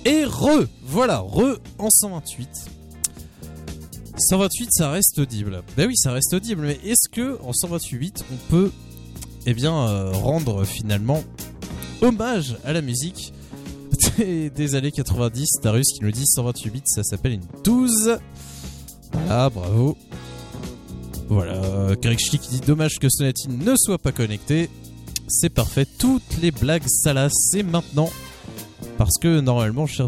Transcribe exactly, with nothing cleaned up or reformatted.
Et re, voilà, re en cent vingt-huit. cent vingt-huit, ça reste audible. Ben oui, ça reste audible, mais est-ce que en cent vingt-huit, on peut, eh bien, euh, rendre finalement hommage à la musique des, des années quatre-vingt-dix? Darius qui nous dit cent vingt-huit bits, ça s'appelle une douze. Voilà, bravo. Voilà, Karikchi qui dit dommage que Sonatine ne soit pas connecté. C'est parfait, toutes les blagues salaces, c'est maintenant. Parce que normalement, chers